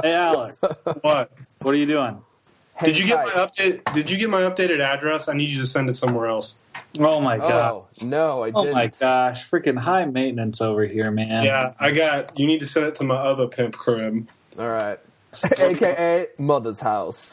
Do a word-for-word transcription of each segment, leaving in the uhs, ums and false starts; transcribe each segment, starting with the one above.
Hey, Alex. What? What are you doing? Hey, did you get my update? Did you get my updated address? I need you to send it somewhere else. Oh my god! Oh, no, I oh didn't. Oh my gosh! Freaking high maintenance over here, man. Yeah, I got. You need to send it to my other pimp crib. All right, A K A Mother's house.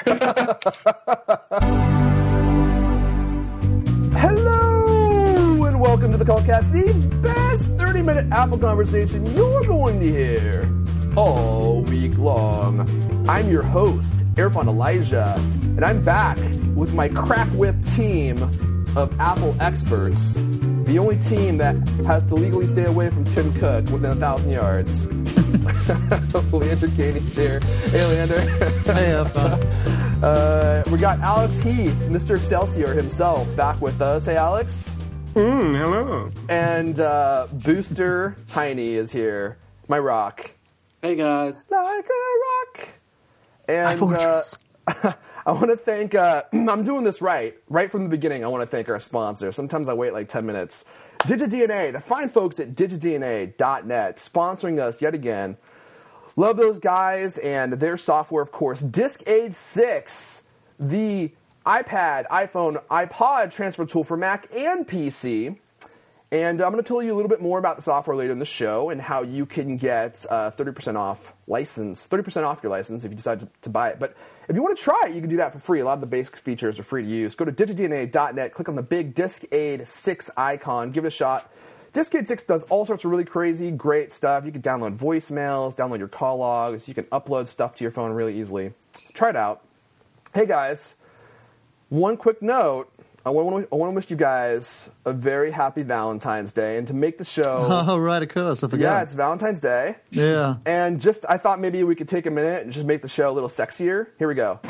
Hello and welcome to the Cultcast, the best thirty-minute Apple conversation you're going to hear all week long. I'm your host, Irfan Elijah, and I'm back with my crack whip team of Apple experts, the only team that has to legally stay away from Tim Cook within a thousand yards. Leander Caney's here. Hey, Leander. Hey, Irfan. uh, we got Alex Heath, Mister Excelsior himself, back with us. Hey, Alex. Mm, hello. And uh, Booster Heine is here. My rock. Hey, guys. Like a rock. And My fortress. Uh, I want to thank, uh, I'm doing this right, right from the beginning. I want to thank our sponsor. Sometimes I wait like ten minutes. DigiDNA, the fine folks at digi D N A dot net, sponsoring us yet again. Love those guys and their software, of course. DiskAid six, the iPad, iPhone, iPod transfer tool for Mac and P C. And I'm going to tell you a little bit more about the software later in the show and how you can get uh, thirty percent off license, thirty percent off your license if you decide to, to buy it. But if you want to try it, you can do that for free. A lot of the basic features are free to use. Go to digi D N A dot net, click on the big DiskAid six icon, give it a shot. DiskAid six does all sorts of really crazy, great stuff. You can download voicemails, download your call logs. You can upload stuff to your phone really easily. So try it out. Hey, guys, one quick note. I want, to, I want to wish you guys a very happy Valentine's Day. And to make the show... Oh, right, of course. I forgot. Yeah, it's Valentine's Day. Yeah. And just, I thought maybe we could take a minute and just make the show a little sexier. Here we go.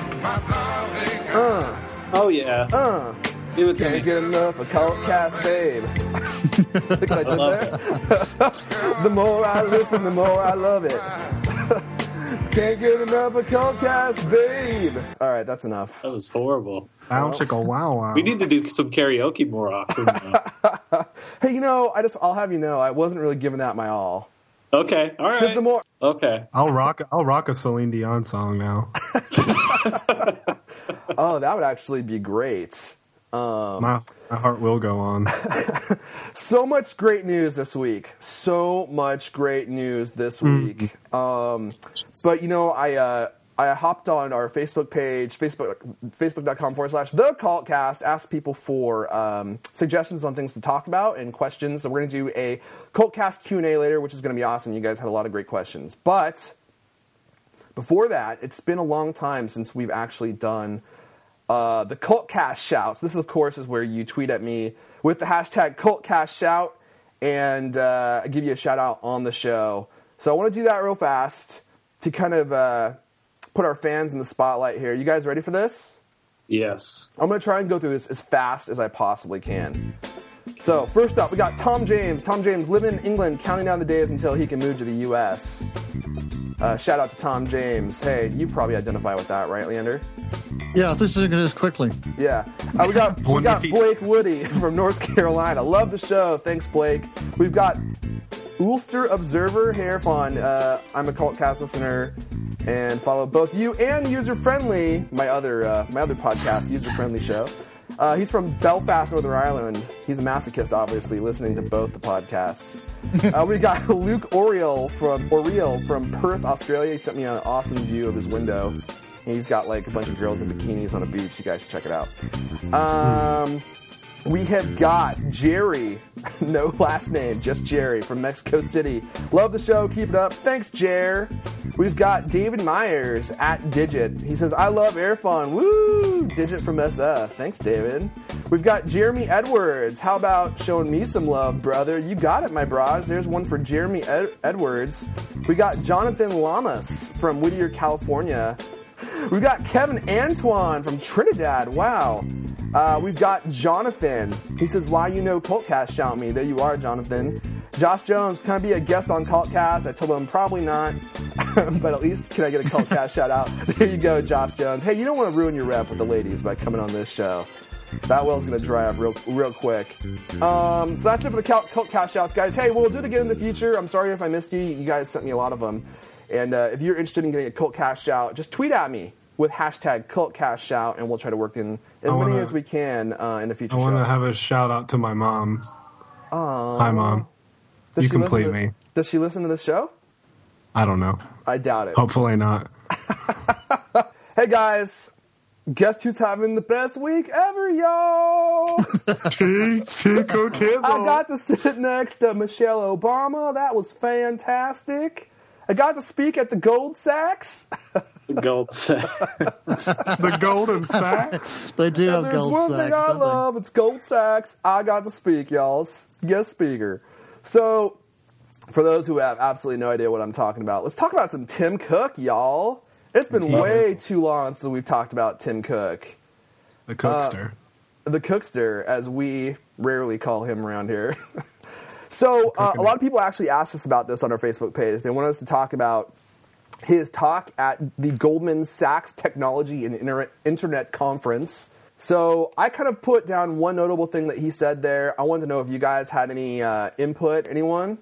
Uh, oh, yeah. Uh. Give it to Can't me. get enough of Cultcast, babe. Look what I did I love there. The more I listen, the more I love it. Can't get enough of Cultcast, babe. All right, that's enough. That was horrible. Wow, chicka, wow, wow. We need to do some karaoke more often. Though. Hey, you know, I just, I'll have you know, I wasn't really giving that my all. Okay, all right. The more, okay. I'll rock. I'll rock a Celine Dion song now. Oh, that would actually be great. Um, my, my heart will go on. So much great news this week. So much great news this week. Mm. Um, but, you know, I uh, I hopped on our Facebook page, Facebook, facebook.com forward slash The Cultcast, asked people for um, suggestions on things to talk about and questions. So we're going to do a Cultcast Q and A later, which is going to be awesome. You guys had a lot of great questions. But before that, it's been a long time since we've actually done Uh, the Cultcast Shouts. This, of course, is where you tweet at me with the hashtag Cultcast Shout, and uh, I give you a shout-out on the show. So I want to do that real fast to kind of uh, put our fans in the spotlight here. You guys ready for this? Yes. I'm going to try and go through this as fast as I possibly can. So, first up, we got Tom James. Tom James living in England, counting down the days until he can move to the U S Uh, shout out to Tom James. Hey, you probably identify with that, right, Leander? Yeah, I think it is quickly. Yeah. Uh, we got we got Blake Woody from North Carolina. Love the show. Thanks, Blake. We've got Ulster Observer. Hey, Irfan. Uh, I'm a Cultcast listener and follow both you and User Friendly, my other uh, my other podcast, User Friendly show. Uh, he's from Belfast, Northern Ireland. He's a masochist, obviously, listening to both the podcasts. Uh, we got Luke Oriel from Oriel from Perth, Australia. He sent me an awesome view of his window. He's got like a bunch of girls in bikinis on a beach. You guys should check it out. Um, we have got Jerry, no last name, just Jerry from Mexico City. Love the show. Keep it up. Thanks, Jer. We've got David Myers at Digit. He says, I love Irfan. Woo! Digit from S F. Thanks, David. We've got Jeremy Edwards. How about showing me some love, brother? You got it, my bros. There's one for Jeremy Ed- Edwards. We got Jonathan Lamas from Whittier, California. We've got Kevin Antoine from Trinidad. Wow. Uh, we've got Jonathan. He says, why you know Cultcast, shout me. There you are, Jonathan. Josh Jones, can I be a guest on Cultcast? I told him probably not, but at least can I get a Cultcast shout out? There you go, Josh Jones. Hey, you don't want to ruin your rep with the ladies by coming on this show. That well's going to dry up real real quick. Um, so that's it for the Cultcast shouts, guys. Hey, we'll do it again in the future. I'm sorry if I missed you. You guys sent me a lot of them. And uh, if you're interested in getting a cult cast shout, just tweet at me with hashtag cult cast shout, and we'll try to work in as I many wanna- as we can uh, in the future I want show. to have a shout out to my mom. Aww. Hi, Mom. Does You she complete listen to- me. Does she listen to the show? I don't know. I doubt it. Hopefully not. Hey guys, guess who's having the best week ever, y'all? Chico I got to sit next to Michelle Obama. That was fantastic. I got to speak at the Gold Sachs. The gold set. the Golden Sacks. They do And have there's gold one sacks, thing I don't they? love. It's Gold Sachs. I got to speak, y'all. Guest speaker. So, for those who have absolutely no idea what I'm talking about, let's talk about some Tim Cook, y'all. It's been Yes. way too long since we've talked about Tim Cook. The Cookster. The Cookster, as we rarely call him around here. So uh, a lot of people actually asked us about this on our Facebook page. They want us to talk about his talk at the Goldman Sachs Technology and Inter- Internet Conference. So I kind of put down one notable thing that he said there. I wanted to know if you guys had any uh, input. Anyone?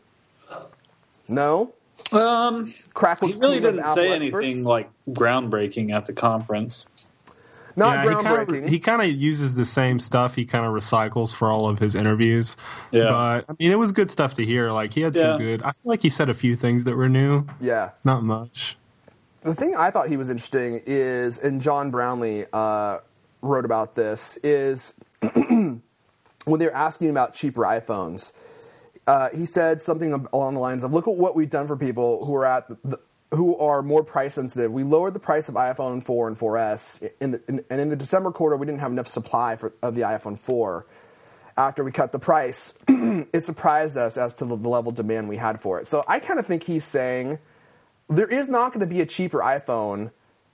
No? Um, Crackle he really team of didn't Apple say experts? anything like groundbreaking at the conference. Not yeah, groundbreaking. He kind of uses the same stuff. He kind of recycles for all of his interviews. Yeah. But I mean, it was good stuff to hear. Like he had some Yeah. good. I feel like he said a few things that were new. yeah. Not much. The thing I thought he was interesting is, and John Brownlee uh, wrote about this, is when they were asking about cheaper iPhones, uh, he said something along the lines of, look at what we've done for people who are at the, who are more price sensitive. We lowered the price of iPhone four and four S, in the, in, and in the December quarter, we didn't have enough supply for, of the iPhone four. After we cut the price, it surprised us as to the level of demand we had for it. So I kind of think he's saying there is not going to be a cheaper iPhone.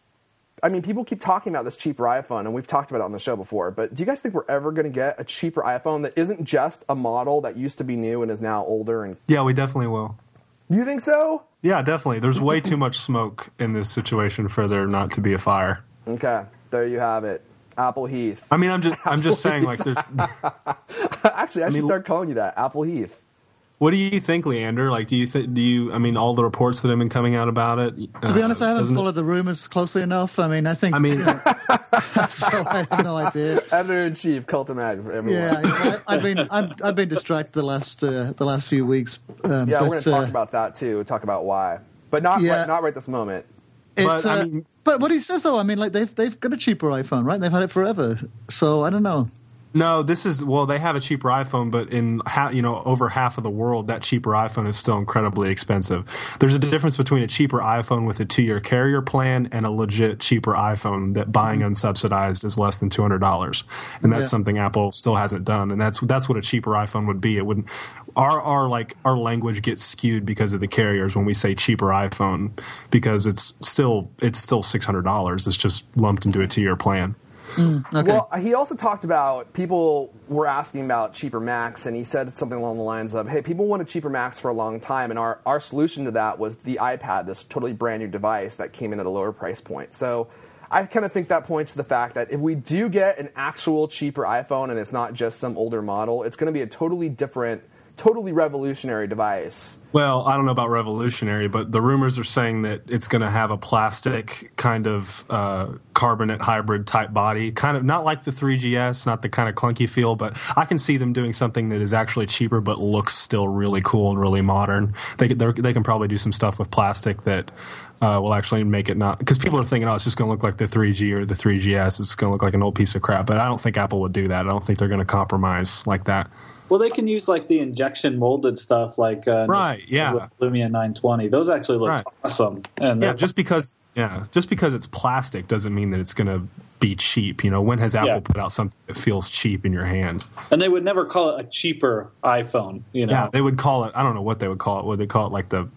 I mean, people keep talking about this cheaper iPhone, and we've talked about it on the show before, but do you guys think we're ever going to get a cheaper iPhone that isn't just a model that used to be new and is now older? And Yeah, we definitely will. you think so? Yeah, definitely. There's way too much smoke in this situation for there not to be a fire. Okay, there you have it. Apple Heath. I mean, I'm just I'm just saying, like, there's. Actually, I should mean- start calling you that, Apple Heath. What do you think, Leander? Like, do you think? Do you? I mean, all the reports that have been coming out about it. To be uh, honest, I haven't doesn't it- followed the rumors closely enough. I mean, I think. I mean, so I have no idea. Editor in chief, Cult of Mag for everyone. Yeah, I, I've been I've, I've been distracted the last uh, the last few weeks. Um, Yeah, but, we're going to talk uh, about that too. Talk about why, but not Yeah. right, not right this moment. It's, But, I uh, mean- but what he says though, I mean, like they've they've got a cheaper iPhone, right? They've had it forever, so I don't know. no. This is well, they have a cheaper iPhone, but in ha- you know over half of the world, that cheaper iPhone is still incredibly expensive. There's a difference between a cheaper iPhone with a two-year carrier plan and a legit cheaper iPhone that buying unsubsidized is less than two hundred dollars, and that's Yeah. something Apple still hasn't done. And that's that's what a cheaper iPhone would be. It wouldn't. Our our like our language gets skewed because of the carriers when we say cheaper iPhone, because it's still it's still six hundred dollars. It's just lumped into a two-year plan. Okay. Well, he also talked about people were asking about cheaper Macs, and he said something along the lines of, hey, people wanted cheaper Macs for a long time, and our, our solution to that was the iPad, this totally brand new device that came in at a lower price point. So I kind of think that points to the fact that if we do get an actual cheaper iPhone and it's not just some older model, it's going to be a totally different, totally revolutionary device. Well, I don't know about revolutionary, but the rumors are saying that it's going to have a plastic kind of uh, carbonate hybrid type body, kind of not like the three G S, not the kind of clunky feel, but I can see them doing something that is actually cheaper but looks still really cool and really modern. They they're- they can probably do some stuff with plastic that uh, will actually make it not, because people are thinking, oh, it's just going to look like the three G or the three G S. It's going to look like an old piece of crap, but I don't think Apple would do that. I don't think they're going to compromise like that. Well, they can use like the injection molded stuff, like uh, Right, yeah. Lumia nine twenty. Those actually look Right. awesome. And Yeah, uh, just because yeah, just because it's plastic doesn't mean that it's going to be cheap. You know, when has Apple Yeah. put out something that feels cheap in your hand? and they would never call it a cheaper iPhone. You know, Yeah, they would call it. I don't know what they would call it. Would they call it like the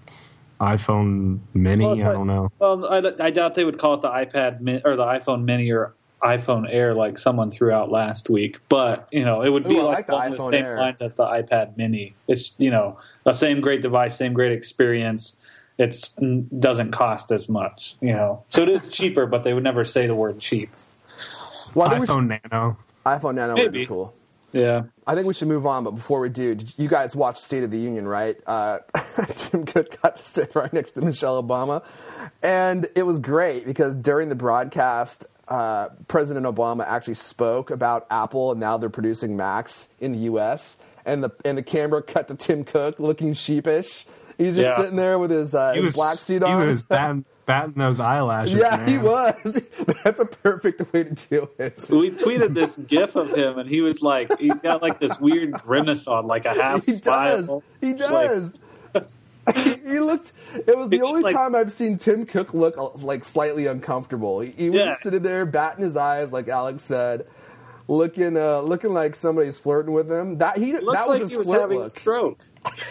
iPhone Mini? Well, it's I like- don't know. Well, I, I doubt they would call it the iPad Min, or the iPhone Mini or iPhone Air like someone threw out last week. But you know, it would be Ooh, I like, like the along the iPhone same Air. lines as the iPad Mini. It's you know the same great device, same great experience. It's doesn't cost as much. You know, so it is cheaper, but they would never say the word cheap. Well, I think we iPhone Nano. should- iPhone Nano would be Maybe. cool. Yeah. I think we should move on, but before we do, did you guys watch State of the Union, right? Uh, Tim Cook got to sit right next to Michelle Obama, and it was great because during the broadcast, uh, President Obama actually spoke about Apple, and now they're producing Macs in the U S, and the and the camera cut to Tim Cook looking sheepish. He's just Yeah. sitting there with his, uh, his was, black suit on. He was batting, batting those eyelashes. yeah, man. he was. That's a perfect way to do it. We tweeted this GIF of him, and he was like, he's got like this weird grimace on, like a half He does. smile. He It's like- does. he, he looked. It was the It's just only like- time I've seen Tim Cook look uh, like slightly uncomfortable. He, he was Yeah. just sitting there, batting his eyes, like Alex said, looking, uh, looking like somebody's flirting with him. That he It looks that was like his he was flirt having look. a stroke.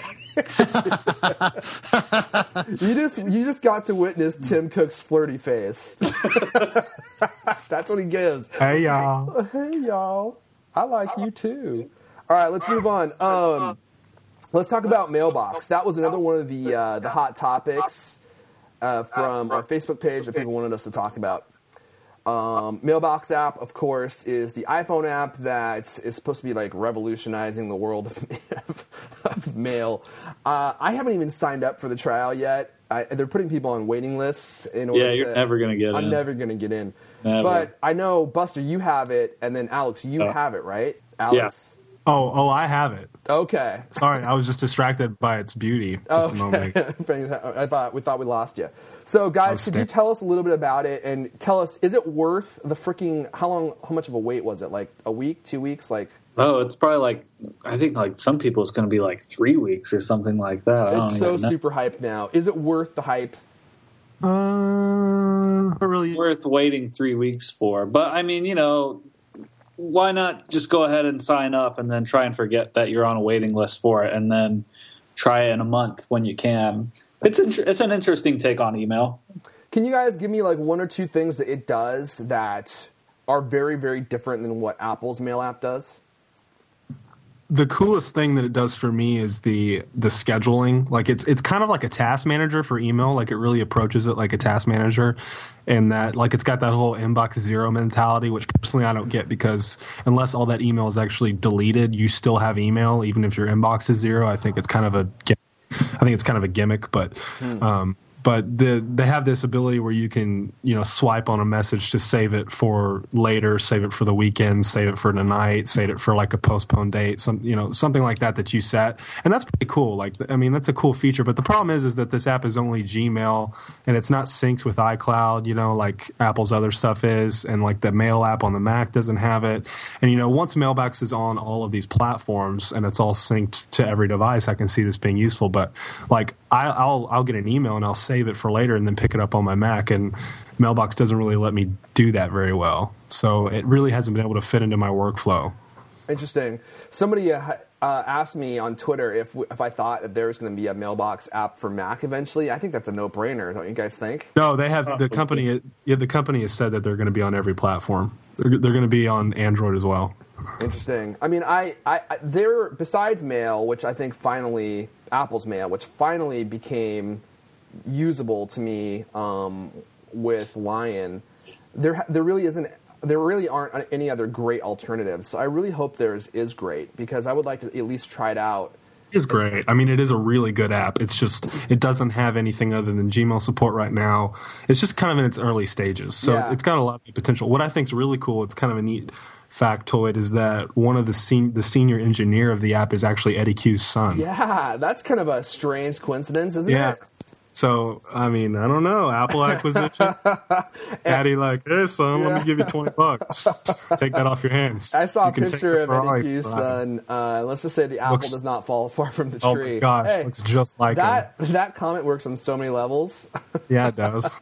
You just you just got to witness Tim Cook's flirty face. That's what he gives. Hey, y'all. Hey y'all, I like you too. All right, let's move on. Um, let's talk about Mailbox. That was another one of the uh, the hot topics uh, from our Facebook page that people wanted us to talk about. Um, Mailbox app, of course, is the iPhone app that is supposed to be like revolutionizing the world of, of mail. Uh, I haven't even signed up for the trial yet. I, they're putting people on waiting lists in order Yeah, you're to, never going to get I'm in. never going to get in. Never. But I know, Buster, you have it, and then Alex, you Oh. have it, right? Alex? Oh, oh, I have it. Okay. Sorry, I was just distracted by its beauty. Just Okay. a moment. I thought we thought we lost you. So, guys, could you stand- tell us a little bit about it and tell us, is it worth the freaking, how long, how much of a wait was it? Like a week, two weeks? Like, Oh, it's probably like, I think like some people it's going to be like three weeks or something like that. I don't it's so even know. super hyped now. Is it worth the hype? Uh, not really. Worth waiting three weeks for. But I mean, you know, why not just go ahead and sign up and then try and forget that you're on a waiting list for it, and then try it in a month when you can. It's int- it's an interesting take on email. Can you guys give me like one or two things that it does that are very, very different than what Apple's mail app does? The coolest thing that it does for me is the the scheduling. Like it's it's kind of like a task manager for email. Like it really approaches it like a task manager, and that like it's got that whole inbox zero mentality, which personally I don't get, because unless all that email is actually deleted, you still have email even if your inbox is zero. I think it's kind of a I think it's kind of a gimmick, but Hmm. um, but the they have this ability where you can, you know, swipe on a message to save it for later, save it for the weekend, save it for tonight, save it for like a postponed date, some you know something like that that you set, and that's pretty cool. Like I mean, that's a cool feature. But the problem is, is that this app is only Gmail and it's not synced with iCloud, you know, like Apple's other stuff is, and like the Mail app on the Mac doesn't have it. And you know, once Mailbox is on all of these platforms and it's all synced to every device, I can see this being useful. But like I, I'll I'll get an email and I'll save it for later and then pick it up on my Mac, and Mailbox doesn't really let me do that very well. So it really hasn't been able to fit into my workflow. Interesting. Somebody uh, uh, asked me on Twitter if if I thought that there was going to be a Mailbox app for Mac eventually. I think that's a no-brainer, don't you guys think? No, they have the company. Yeah, the company has said that they're going to be on every platform. They're, they're going to be on Android as well. Interesting. I mean, I, I, I there besides Mail, which I think finally Apple's Mail, which finally became usable to me um, with Lion. There, there really isn't. There really aren't any other great alternatives. So I really hope theirs is great, because I would like to at least try it out. It is great. I mean, it is a really good app. It's just it doesn't have anything other than Gmail support right now. It's just kind of in its early stages, so Yeah. it's, it's got a lot of potential. What I think is really cool, it's kind of a neat factoid, is that one of the sen- the senior engineer of the app is actually Eddie Q's son. Yeah, that's kind of a strange coincidence, isn't Yeah. it? So, I mean, I don't know. Apple acquisition. Daddy like, hey, son, let me give you twenty bucks. Take that off your hands. I saw You a can take picture the of Ferrari Eddie Q's for that. son. Uh, let's just say the apple Looks- does not fall far from the Oh tree. my gosh, Hey, looks just like him. that that comment works on so many levels. Yeah, it does.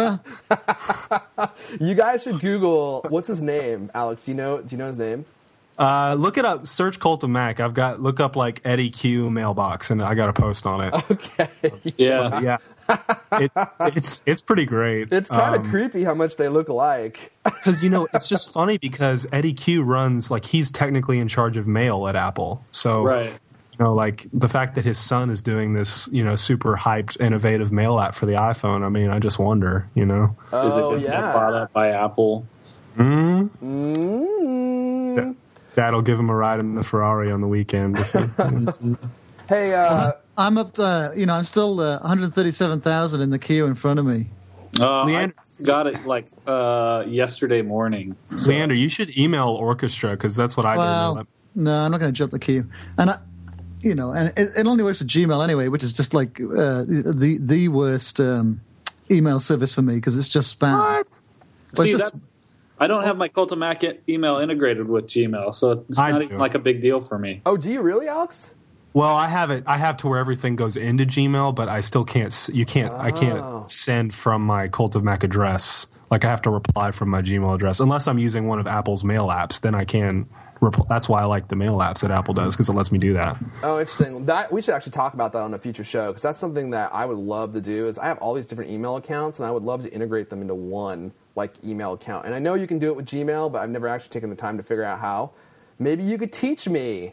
You guys should Google what's his name, Alex. Do you know? Do you know his name? Uh, look it up. Search Cult of Mac. I've got look up like Eddie Q mailbox, and I got a post on it. Okay, Yeah. Yeah, it, it's it's pretty great. it's kind of Um, creepy how much they look alike. because you know it's just funny because Eddie Q runs like he's technically in charge of mail at Apple. So Right. you know, like the fact that his son is doing this, you know, super hyped, innovative mail app for the iPhone. I mean, I just wonder, you know. Is it Oh going to get yeah. bought up by Apple? Mm? Mm. Dad'll give him a ride in the Ferrari on the weekend. Hey, uh, I'm up to, you know, I'm still uh, one hundred thirty-seven thousand in the queue in front of me. Uh, Leander, I got it like uh, yesterday morning. So. Leander, you should email Orchestra because that's what I well, did. No, I'm not going to jump the queue. And, I, you know, and it, it only works with Gmail anyway, which is just like uh, the the worst um, email service for me because it's just spam. What? Well, See, it's just, that, I don't have my Cult of Mac email integrated with Gmail, so it's I not do. even like a big deal for me. oh, do you really, Alex? Well, I have it. I have to where everything goes into Gmail, but I still can't. s- You can't. I Oh. can't send from my Cult of Mac address. Like I have to reply from my Gmail address, unless I'm using one of Apple's mail apps. Then I can. Repl- that's why I like the mail apps that Apple does because it lets me do that. Oh, interesting. That we should actually talk about that on a future show because that's something that I would love to do. Is I have all these different email accounts and I would love to integrate them into one like email account. And I know you can do it with Gmail, but I've never actually taken the time to figure out how. Maybe you could teach me.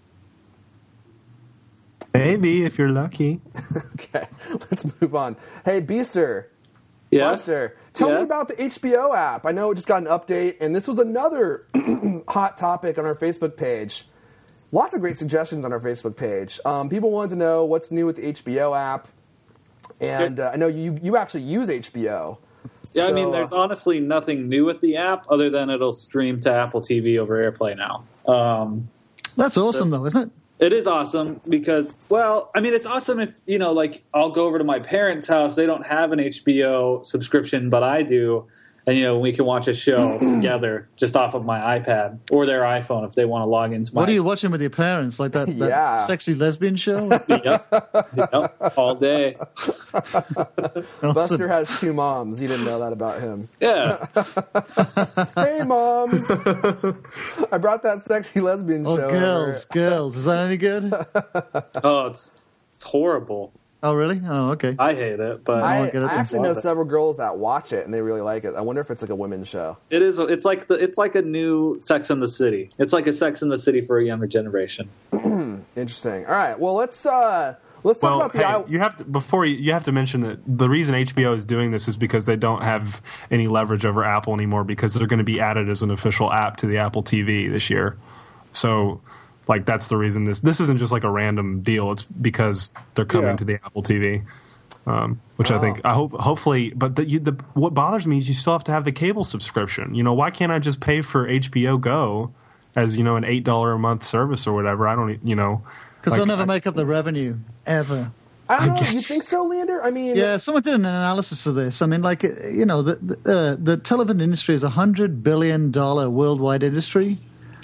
Maybe if you're lucky. Okay, let's move on. Hey, Beaster. Yes. Buster, tell me Yes? about the H B O app. I know it just got an update, and this was another hot topic on our Facebook page. Lots of great suggestions on our Facebook page. Um, people wanted to know what's new with the H B O app, and uh, I know you you actually use H B O. Yeah, I So, mean, there's uh, honestly nothing new with the app other than it'll stream to Apple T V over AirPlay now. Um, that's awesome, though, isn't it? It is awesome because, well, I mean, it's awesome if, you know, like I'll go over to my parents' house. They don't have an H B O subscription, but I do. And, you know, we can watch a show together just off of my iPad or their iPhone if they want to log into my... What are you watching with your parents? Like that, that Yeah. sexy lesbian show? Yep. Yep. All day. Buster has two moms. You didn't know that about him. Yeah. Hey, moms! I brought that sexy lesbian Oh, show. girls, girls. Is that any good? Oh, it's, it's horrible. Oh, really? Oh, okay. I hate it, but I, I get it. I actually know Love it. several girls that watch it and they really like it. I wonder if it's like a women's show. it is. It's like the. It's like a new Sex and the City. It's like a Sex and the City for a younger generation. Interesting. All right. Well, let's uh, let's talk Well, about the. hey, I- you have to before you, you have to mention that the reason H B O is doing this is because they don't have any leverage over Apple anymore because they're going to be added as an official app to the Apple T V this year. So, like that's the reason this this isn't just like a random deal. It's because they're coming Yeah. to the Apple T V. Um, which Oh. I think I hope hopefully, but the, you, the what bothers me is you still have to have the cable subscription. You know, why can't I just pay for H B O Go as you know an eight dollar a month service or whatever? I don't, you know, Because like, they'll never I- make up the revenue, ever. I don't I know. guess- You think so, Leander? I mean, Yeah, someone did an analysis of this. I mean, like, you know, the, the, uh, the television industry is a one hundred billion dollars worldwide industry,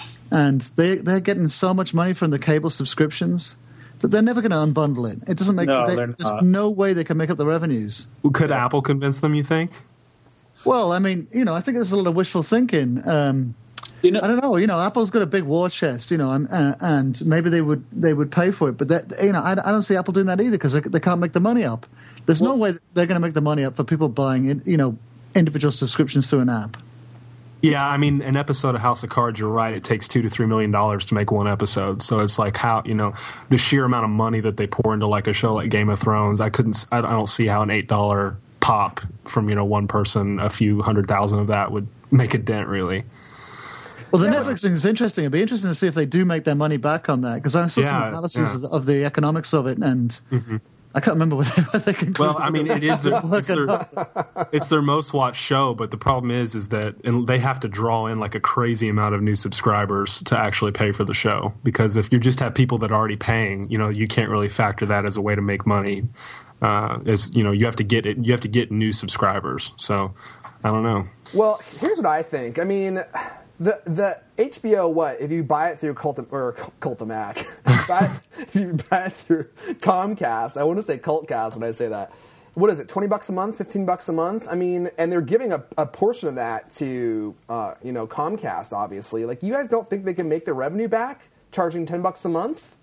and they, they're getting so much money from the cable subscriptions that they're never going to unbundle it. It doesn't make No, they, they're there's not. no way they can make up the revenues. could Apple convince them? You think? Well, I mean, you know, I think there's a lot of wishful thinking. Um, You know, I don't know. You know, Apple's got a big war chest. You know, and, uh, and maybe they would they would pay for it, but that, you know, I, I don't see Apple doing that either because they, they can't make the money up. There's no way they're going to make the money up for people buying, you know, individual subscriptions through an app. Yeah, I mean, an episode of House of Cards, you're right. It takes two to three million dollars to make one episode. So it's like how you know the sheer amount of money that they pour into like a show like Game of Thrones. I couldn't. I don't see how an eight dollar pop from you know one person, a few hundred thousand of that would make a dent really. Well, the Netflix thing is interesting. It'd be interesting to see if they do make their money back on that because I saw some Yeah, analysis yeah. of, the, of the economics of it, and Mm-hmm. I can't remember what they, what they concluded. Well, I mean, it is their, it's, their, it's their most watched show, but the problem is, is that and they have to draw in like a crazy amount of new subscribers to actually pay for the show. Because if you just have people that are already paying, you know, you can't really factor that as a way to make money. Uh, as you know, you have to get it, you have to get new subscribers. So, I don't know. Well, here's what I think. I mean, the the H B O, what if you buy it through Cult or Cultamac? if, you buy it, if you buy it through Comcast, I want to say Cultcast when I say that. What is it? Twenty bucks a month, fifteen bucks a month? I mean, and they're giving a, a portion of that to uh, you know Comcast, obviously. Like, you guys don't think they can make their revenue back charging ten bucks a month?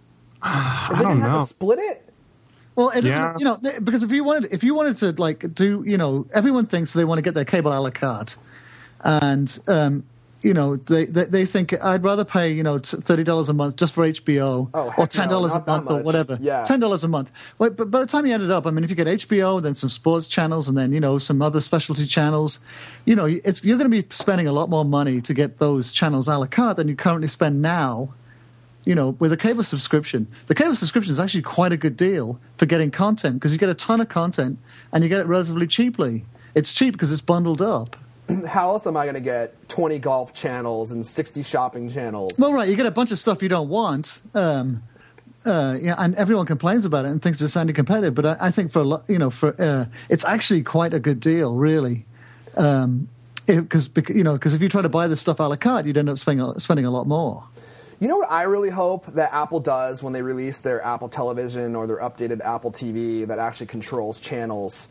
I If they don't didn't have know. to split it. Well, it Yeah. isn't, you know, th- because if you wanted, if you wanted to like do, you know, everyone thinks they want to get their cable a la carte, and um, you know, they, they they think I'd rather pay, you know, thirty dollars a month just for H B O, oh, or ten dollars no, a month, or whatever. Yeah, ten dollars a month. But, but by the time you add it up, I mean, if you get H B O, then some sports channels, and then you know some other specialty channels, you know, it's you're going to be spending a lot more money to get those channels a la carte than you currently spend now. You know, with a cable subscription. The cable subscription is actually quite a good deal for getting content because you get a ton of content and you get it relatively cheaply. It's cheap because it's bundled up. How else am I going to get twenty golf channels and sixty shopping channels? Well, right, you get a bunch of stuff you don't want, um, uh, yeah, and everyone complains about it and thinks it's anti-competitive. But I, I think for a lot, you know, for uh, it's actually quite a good deal, really. Um, because you know, because if you try to buy this stuff a la carte, you'd end up spending spending a lot more. You know what I really hope that Apple does when they release their Apple Television or their updated Apple T V that actually controls channels?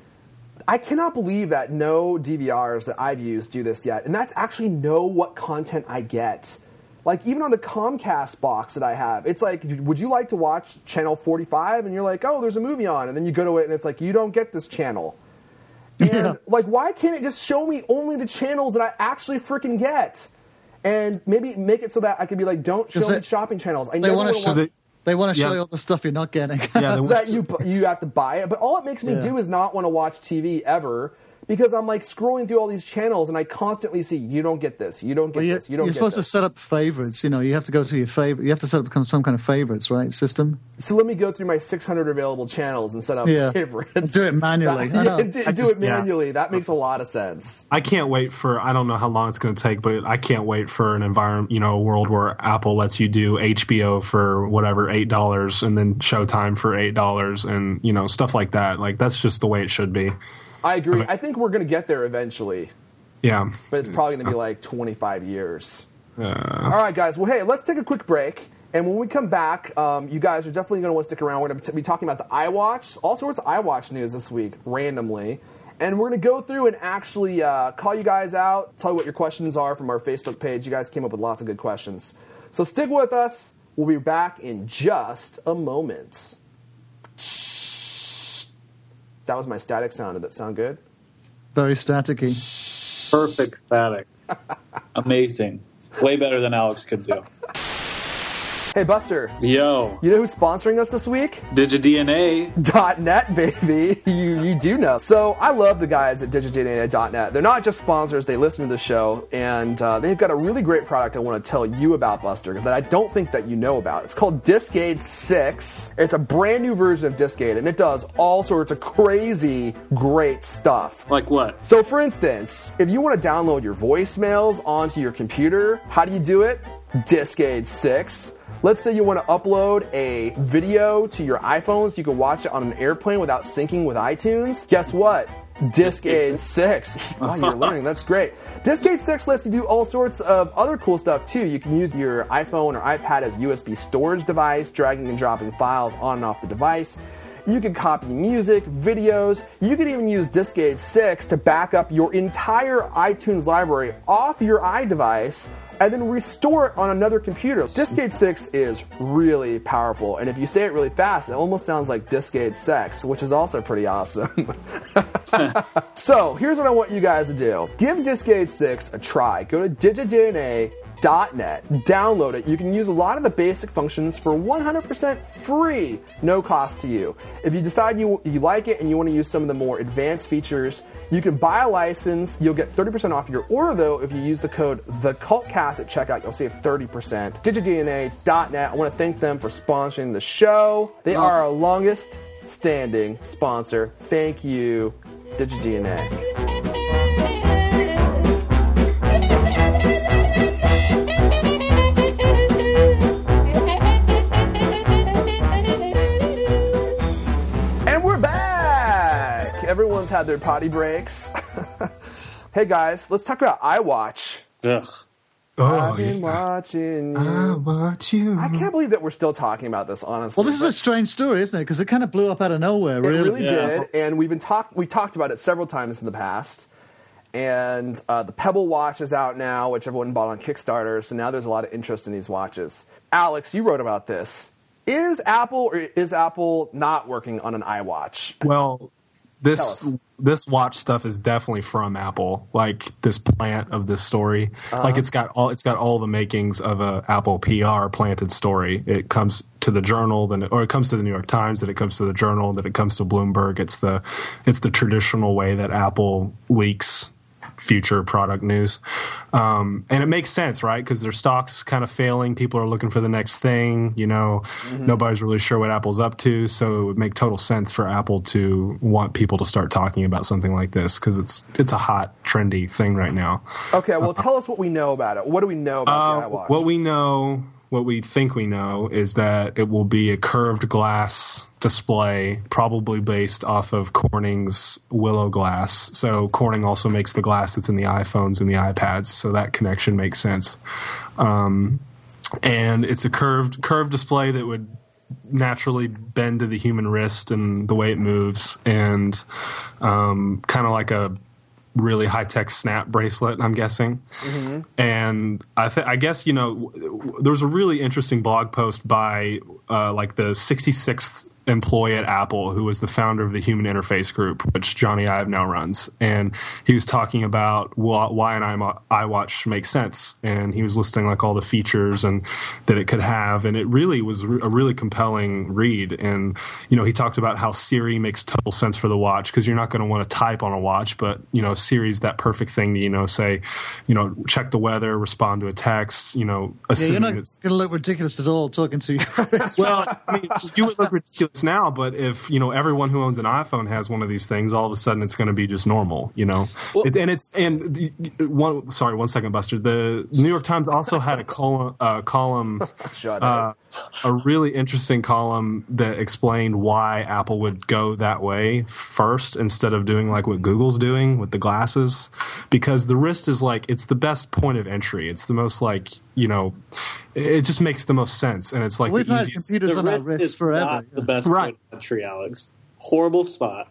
I cannot believe that no D V Rs that I've used do this yet, and that's actually know what content I get. Like, even on the Comcast box that I have, it's like, would you like to watch channel forty-five? And you're like, oh, there's a movie on. And then you go to it, and it's like, you don't get this channel. And, yeah. like, why can't it just show me only the channels that I actually freaking get? And maybe make it so that I could be like, don't show me shopping channels. I they never want to show, want... They want to show yeah. you all the stuff you're not getting. Yeah, so that you you have to buy it. But all it makes me yeah. do is not want to watch T V ever. Because I'm like scrolling through all these channels and I constantly see, you don't get this, you don't get well, this, you don't you're get supposed this. to set up favorites. You know, you have to go to your favorite. You have to set up some kind of favorites, right? System. So let me go through my six hundred available channels and set up yeah. favorites. Do it manually. That, yeah, do, do just, it manually. Yeah. That makes a lot of sense. I can't wait for, I don't know how long it's going to take, but I can't wait for an environment, you know, a world where Apple lets you do H B O for whatever, eight dollars, and then Showtime for eight dollars, and, you know, stuff like that. Like, that's just the way it should be. I agree. I think we're going to get there eventually. Yeah. But it's probably going to be like twenty-five years. Uh, All right, guys. Well, hey, let's take a quick break. And when we come back, um, you guys are definitely going to want to stick around. We're going to be talking about the iWatch, all sorts of iWatch news this week, randomly. And we're going to go through and actually uh, call you guys out, tell you what your questions are from our Facebook page. You guys came up with lots of good questions. So stick with us. We'll be back in just a moment. That was my static sound. Did that sound good? Very staticky. Perfect static. Amazing. Way better than Alex could do. Hey, Buster. Yo. You know who's sponsoring us this week? DigiDNA. Dot .net, baby. You you do know. So I love the guys at DigiDNA dot net. They're not just sponsors. They listen to the show, and uh, they've got a really great product I want to tell you about, Buster, that I don't think that you know about. It's called Discade six. It's a brand new version of Discade, and it does all sorts of crazy, great stuff. Like what? So, for instance, if you want to download your voicemails onto your computer, how do you do it? Discade six. Let's say you want to upload a video to your iPhone so you can watch it on an airplane without syncing with iTunes. Guess what? Discade six. Wow, you're learning. That's great. Discade six lets you do all sorts of other cool stuff, too. You can use your iPhone or iPad as a U S B storage device, dragging and dropping files on and off the device. You can copy music, videos. You can even use Discade six to back up your entire iTunes library off your iDevice and then restore it on another computer. Discade six is really powerful, and if you say it really fast, it almost sounds like Discade sex, which is also pretty awesome. So, here's what I want you guys to do. Give Discade six a try. Go to DigiDNA dot net. Download it. You can use a lot of the basic functions for one hundred percent free, no cost to you. If you decide you you like it and you want to use some of the more advanced features, you can buy a license. You'll get thirty percent off your order, though. If you use the code TheCultCast at checkout, you'll save thirty percent. DigiDNA dot net. I want to thank them for sponsoring the show. They are our longest standing sponsor. Thank you, DigiDNA. Everyone's had their potty breaks. Hey guys, let's talk about iWatch. Ugh. Oh, I've been yeah. watching you. I watch you. I can't believe that we're still talking about this, honestly. Well, this is a strange story, isn't it? Because it kind of blew up out of nowhere, It really. really Yeah. did, and we've been talk we talked about it several times in the past. And uh, the Pebble watch is out now, which everyone bought on Kickstarter. So now there's a lot of interest in these watches. Alex, you wrote about this. Is Apple or is Apple not working on an iWatch? Well, this this watch stuff is definitely from Apple. Like this plant of this story, uh-huh. like it's got all it's got all the makings of a Apple P R planted story. It comes to the Journal, then it, or it comes to the New York Times, then it comes to the Journal, then it comes to Bloomberg. It's the it's the traditional way that Apple leaks future product news. Um, and it makes sense, right? Because their stock's kind of failing. People are looking for the next thing. You know, mm-hmm. nobody's really sure what Apple's up to. So it would make total sense for Apple to want people to start talking about something like this because it's it's a hot, trendy thing right now. Okay, well, uh, tell us what we know about it. What do we know about uh, the iWatch? What we know... What we think we know is that it will be a curved glass display, probably based off of Corning's Willow Glass. So Corning also makes the glass that's in the iPhones and the iPads, so that connection makes sense. Um, and it's a curved curved display that would naturally bend to the human wrist and the way it moves, and um, kind of like a really high-tech snap bracelet, I'm guessing. Mm-hmm. And I, th- I guess, you know, w- there was a really interesting blog post by uh, like the sixty-sixth employee at Apple who was the founder of the Human Interface Group, which Johnny Ive now runs. And he was talking about wh- why an iWatch makes sense. And he was listing like all the features and that it could have. And it really was a really compelling read. And, you know, he talked about how Siri makes total sense for the watch because you're not going to want to type on a watch, but, you know, Siri's that perfect thing to, you know, say, you know, check the weather, respond to a text, you know, yeah, you're not going to look ridiculous at all talking to you. Well, I mean, you would look ridiculous now, but if, you know, everyone who owns an iPhone has one of these things, all of a sudden it's going to be just normal, you know. Well, it, and it's and the, one sorry, one second, Buster. The New York Times also had a column, uh, column, uh, a really interesting column that explained why Apple would go that way first instead of doing like what Google's doing with the glasses, because the wrist is like it's the best point of entry. It's the most like, you know, it just makes the most sense, and it's like We've the had easiest. computers the on our wrist wrists is forever. not the best Right. point of entry, Alex. Horrible spot.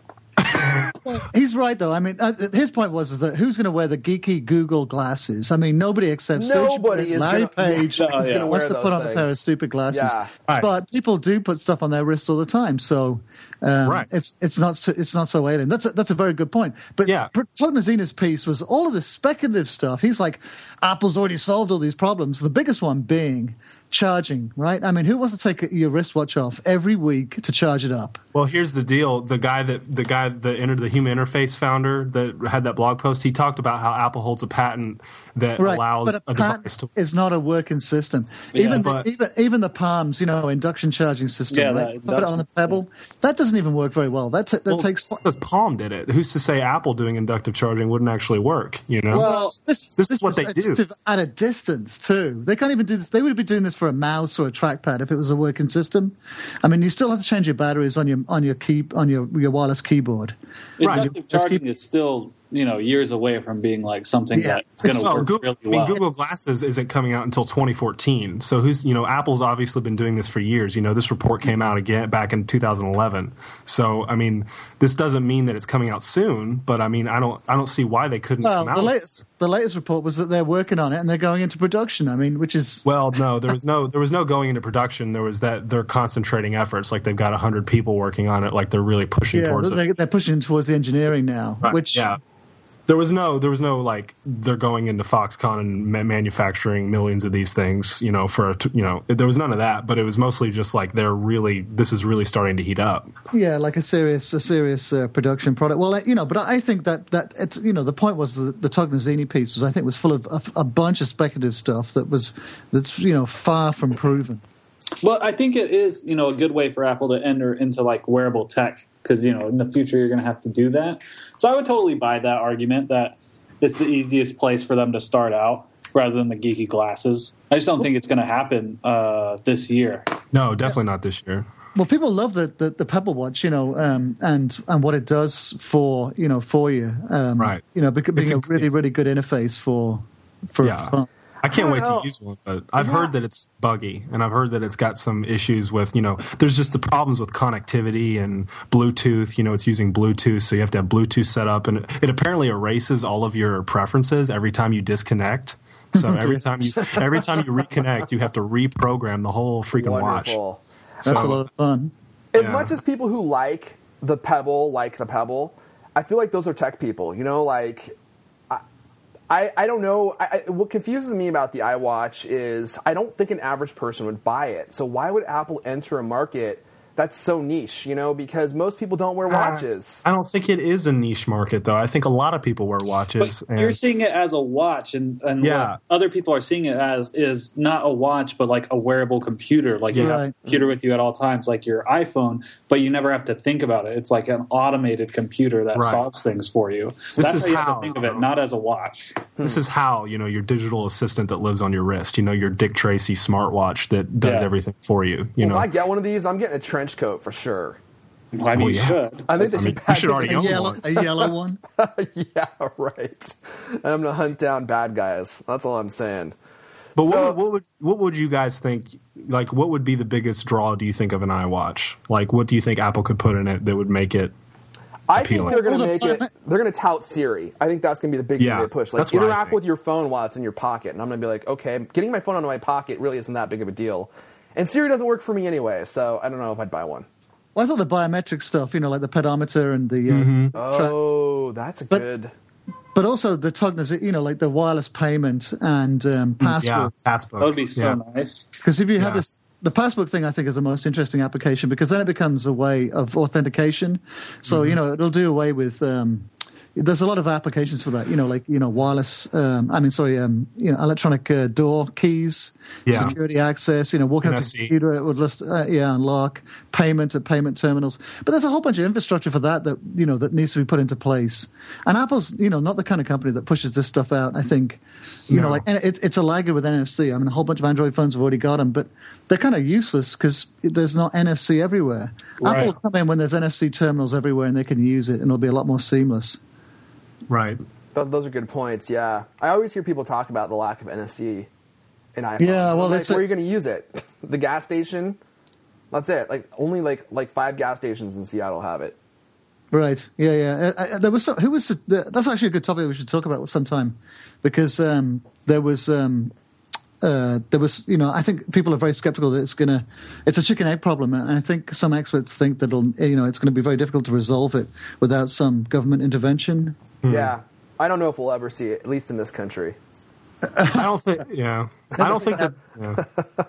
Well, he's right, though. I mean, uh, his point was is that who's going to wear the geeky Google glasses? I mean, nobody except Nobody Sergey is Larry gonna, Page yeah, Oh, yeah. gonna wants wear to those put on things. a pair of stupid glasses. Yeah. Right. But people do put stuff on their wrists all the time, so um, Right. it's it's not so, it's not so alien. That's a, that's a very good point. But Yeah. Tognazina's piece was all of this speculative stuff. He's like, Apple's already solved all these problems. The biggest one being charging, right? I mean, who wants to take your wristwatch off every week to charge it up? Well, here's the deal: the guy that the guy that entered the Human Interface founder that had that blog post, he talked about how Apple holds a patent that Right, allows but a, a patent device to. is not a working system. Yeah, even but- the, even even the Palms, you know, induction charging system, Yeah, right? that Put it on a induction- Pebble. That doesn't even work very well. That t- that Well, takes. because Palm did it. Who's to say Apple doing inductive charging wouldn't actually work? You know. Well, this, This is what they do. additive at a distance too. They can't even do this. They would be doing this for a mouse or a trackpad if it was a working system. I mean, you still have to change your batteries on your on your key on your your wireless keyboard. Right. Inductive Just charging keep- is still, you know, years away from being like something Yeah. that's going to So work Google, really I mean, well. Google Glasses isn't coming out until twenty fourteen. So who's, you know, Apple's obviously been doing this for years. You know, this report came out again back in two thousand eleven. So I mean, this doesn't mean that it's coming out soon, but I mean, I don't, I don't see why they couldn't Well, come out. the latest the latest report was that they're working on it and they're going into production. I mean, which is Well, no, there was no there was no going into production. There was that they're concentrating efforts, like they've got a hundred people working on it, like they're really pushing yeah, towards they, it. they're pushing towards the engineering now. Right, Which yeah. There was no, there was no like they're going into Foxconn and ma- manufacturing millions of these things, you know, for a t- you know, there was none of that. But it was mostly just like they're really, this is really starting to heat up. yeah, like a serious a serious uh, production product. Well, you know, but I think that that it's you know the point was the, the Tognazini piece was I think was full of a, a bunch of speculative stuff that was that's you know far from proven. Well, I think it is, you know, a good way for Apple to enter into like wearable tech because, you know, in the future you're going to have to do that. So I would totally buy that argument that it's the easiest place for them to start out rather than the geeky glasses. I just don't think it's going to happen uh, this year. No, definitely not this year. Well, people love the, the, the Pebble Watch, you know, um, and and what it does for you know for you, um, Right. You know, being It's a, a- really really good interface for for Yeah. fun. I can't wait to Well, use one, but I've yeah. heard that it's buggy, and I've heard that it's got some issues with, you know, there's just the problems with connectivity and Bluetooth. You know, it's using Bluetooth, so you have to have Bluetooth set up, and it, it apparently erases all of your preferences every time you disconnect. So every time you every time you reconnect, you have to reprogram the whole freaking watch. Wonderful. That's So- a lot of fun. As Yeah. much as people who like the Pebble, like the Pebble, I feel like those are tech people. You know, like I, I, I don't know. I, I, what confuses me about the iWatch is I don't think an average person would buy it. So why would Apple enter a market that's so niche, you know, because most people don't wear watches. Uh, I don't think it is a niche market, though. I think a lot of people wear watches. But and you're seeing it as a watch, and, and yeah. what other people are seeing it as is not a watch, but like a wearable computer. Like you yeah. have right. a computer with you at all times, like your iPhone, but you never have to think about it. It's like an automated computer that right. solves things for you. This That's is how you how, have to think of it, not as a watch. This is how, you know, your digital assistant that lives on your wrist, you know, your Dick Tracy smartwatch that does Yeah. everything for you. You Well, know, if I get one of these, I'm getting a trench coat for sure. Well, I mean, Well, you yeah. should. I think they I mean, should, you should already A own yellow, one. a yellow one. yeah, right. And I'm gonna hunt down bad guys. That's all I'm saying. But what, So- would, what would what would you guys think? Like, what would be the biggest draw? Do you think of an iWatch? Like, what do you think Apple could put in it that would make it? I think appealing. they're going Hold to up, make hold it. up. They're going to tout Siri. I think that's going to be the big Yeah, thing they push. Like that's what I interact think. with your phone while it's in your pocket, and I'm going to be like, okay, getting my phone out of my pocket really isn't that big of a deal. And Siri doesn't work for me anyway, so I don't know if I'd buy one. Well, I thought the biometric stuff, you know, like the pedometer and the, uh, Mm-hmm. tra- Oh, that's a But- good. but also the Tognas, you know, like the wireless payment and um, Yeah, password. passbook. That would be so yeah. nice. Because if you have Yeah. this, the passbook thing, I think, is the most interesting application because then it becomes a way of authentication. So Mm-hmm. you know, it'll do away with. Um, there's a lot of applications for that. You know, like you know, wireless. Um, I mean, sorry, um, you know, electronic uh, door keys, Yeah. security access. You know, walking up N F to C. the computer, it would list, uh, yeah, unlock payment at payment terminals. But there's a whole bunch of infrastructure for that that you know that needs to be put into place. And Apple's, you know, not the kind of company that pushes this stuff out. I think. You know, No. like and it's it's a laggard with N F C. I mean, a whole bunch of Android phones have already got them, but they're kind of useless because there's not N F C everywhere. Right. Apple will come in when there's N F C terminals everywhere, and they can use it, and it'll be a lot more seamless. Right. Th- Those are good points. Yeah, I always hear people talk about the lack of N F C in iPhone. Yeah, well, like, that's where a- are you going to use it? The gas station. That's it. Like only like like five gas stations in Seattle have it. Right? Yeah, yeah. Uh, uh, there was some, who was uh, that's actually a good topic we should talk about sometime because um, there was. Um, Uh, there was, you know, I think people are very skeptical that it's going to, it's a chicken egg problem. And I think some experts think that it'll, you know, it's going to be very difficult to resolve it without some government intervention. Yeah, I don't know if we'll ever see it, at least in this country. I don't think. Yeah. I don't think that. Yeah.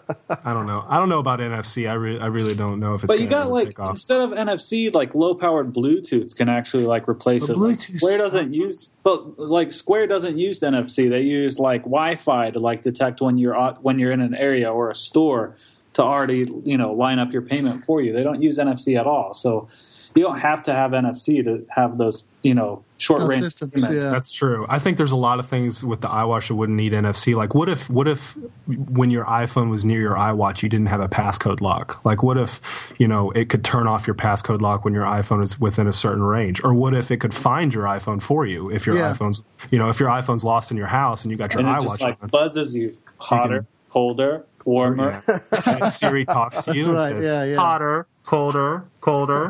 I don't know. I don't know about N F C. I re- I really don't know if it's. But you gonna got ever like take off. instead of N F C, like low powered Bluetooth can actually like replace But it. Like, Bluetooth Square sucks. doesn't use, but like Square doesn't use N F C. They use like Wi-Fi to like detect when you're out- when you're in an area or a store to already you know line up your payment for you. They don't use N F C at all. So you don't have to have N F C to have those you know short Those range systems, payments. yeah. That's true. I think there's a lot of things with the iWatch that wouldn't need N F C. Like, what if, what if, when your iPhone was near your iWatch, you didn't have a passcode lock? Like, what if, you know, it could turn off your passcode lock when your iPhone is within a certain range? Or what if it could find your iPhone for you if your Yeah. iPhone's, you know, if your iPhone's lost in your house and you got your And it iWatch just like on? buzzes you hotter, can- colder, warmer. Yeah. Siri talks to you right, and says, yeah, yeah. hotter, colder, colder.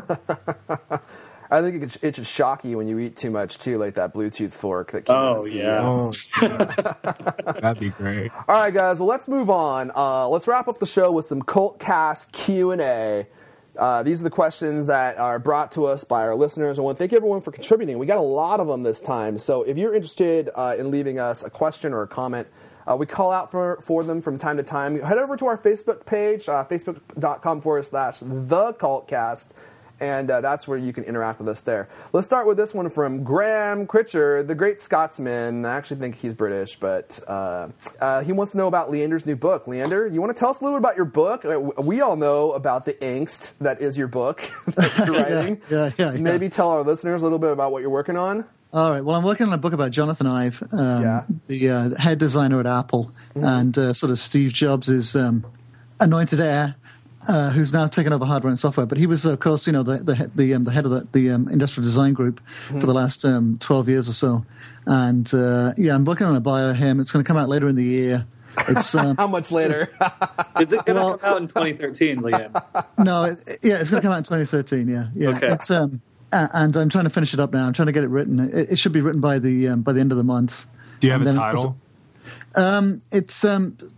I think it, could, it should shock you when you eat too much too, like that Bluetooth fork that came Oh, out of yeah. Oh, yeah. That'd be great. All right, guys. Well, let's move on. Uh, let's wrap up the show with some Cultcast Q and A. Uh, these are the questions that are brought to us by our listeners. I want to thank everyone for contributing. We got a lot of them this time. So if you're interested uh, in leaving us a question or a comment, uh, we call out for, for them from time to time. Head over to our Facebook page, uh, facebook.com forward slash the Cultcast. And uh, that's where you can interact with us there. Let's start with this one from Graham Critcher, the great Scotsman. I actually think he's British, but uh, uh, he wants to know about Leander's new book. Leander, you want to tell us a little bit about your book? Uh, We all know about the angst that is your book that you're writing. yeah, yeah, yeah. Maybe tell our listeners a little bit about what you're working on. All right. Well, I'm working on a book about Jonathan Ive, um, Yeah. the uh, head designer at Apple, and uh, sort of Steve Jobs' um, anointed heir, uh, who's now taken over hardware and software. But he was, of course, you know, the the the, um, the head of the, the um, industrial design group for the last um, twelve years or so. And uh, yeah, I'm working on a bio of him. It's going to come out later in the year. It's um, How much later? Is it going to Well- come out in twenty thirteen, Liam? no, it, yeah, it's going to come out in twenty thirteen. Yeah, yeah. Okay. It's um, a- and I'm trying to finish it up now. I'm trying to get it written. It, it should be written by the um, by the end of the month. Do you have And a then title? Um, it's um,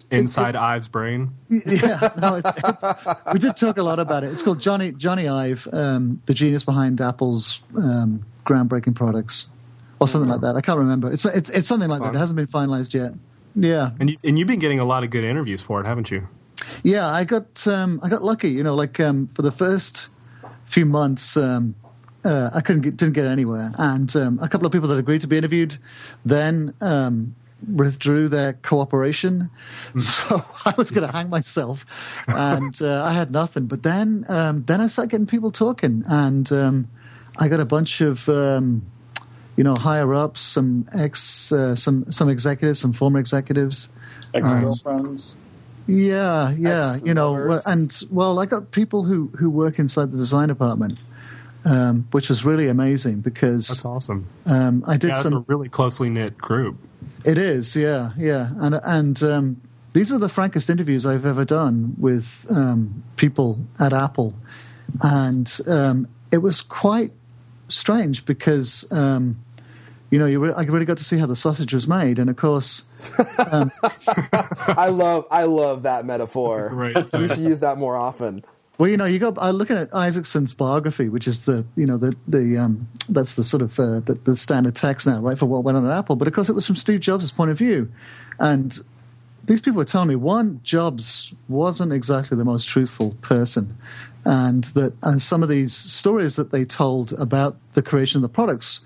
inside it, Ive's brain. Yeah, no, it, it, we did talk a lot about it. It's called Johnny Johnny Ive, um, the genius behind Apple's um, groundbreaking products, or something like that. I can't remember. It's it's, it's something like that. It hasn't been finalized yet. Yeah, and you, and you've been getting a lot of good interviews for it, haven't you? Yeah, I got um, I got lucky. You know, like um, for the first few months. Um, Uh, I couldn't get, didn't get anywhere, and um, a couple of people that agreed to be interviewed then um, withdrew their cooperation. Mm. So I was going to hang myself, and uh, I had nothing. But then, um, then I started getting people talking, and um, I got a bunch of um, you know higher ups, some ex, uh, some some executives, some former executives, ex-girlfriends. Um, yeah, yeah, Ex- you know, lovers. and well, I got people who who work inside the design department. Um, which was really amazing because that's awesome. Um, I did yeah, some. It's a really closely knit group. It is, yeah, yeah, and and um, these are the frankest interviews I've ever done with um, people at Apple, and um, it was quite strange because um, you know you re- I really got to see how the sausage was made, and of course, um, I love I love that metaphor. Right, you should use that more often. well, you know, you go uh, looking at Isaacson's biography, which is the you know the the um, that's the sort of uh, the, the standard text now, right, for what went on at Apple. But of course, it was from Steve Jobs' point of view, and these people were telling me one, Jobs wasn't exactly the most truthful person, and that and some of these stories that they told about the creation of the products,